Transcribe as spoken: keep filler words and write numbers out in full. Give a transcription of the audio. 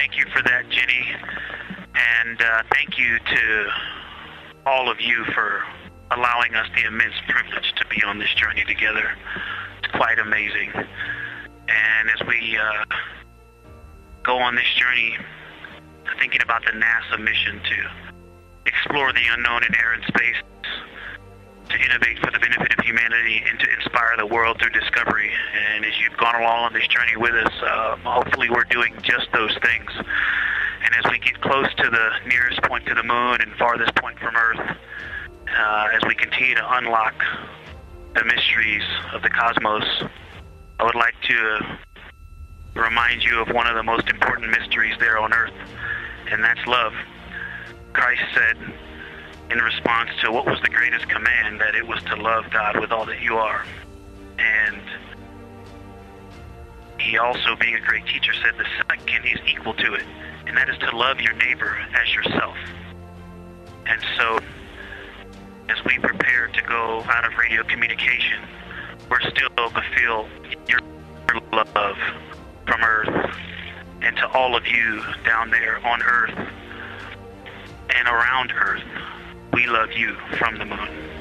thank you for that, Jenny. And uh, thank you to all of you for allowing us the immense privilege to be on this journey together. It's quite amazing. And as we uh, go on this journey, thinking about the NASA mission to explore the unknown in air and space, to innovate for the benefit of humanity, and to inspire the world through discovery. And as you've gone along on this journey with us, uh, hopefully we're doing just those things. And as we get close to the nearest point to the moon and farthest point from Earth, uh, as we continue to unlock the mysteries of the cosmos, I would like to remind you of one of the most important mysteries there on Earth, and that's love. Christ said in response to what was the greatest command, that it was to love God with all that you are. And he also, being a great teacher, said the second is equal to it, and that is to love your neighbor as yourself. And so, as we prepare to go out of radio communication, we're still going to feel your love from Earth, and to all of you down there on Earth and around Earth, we love you from the moon.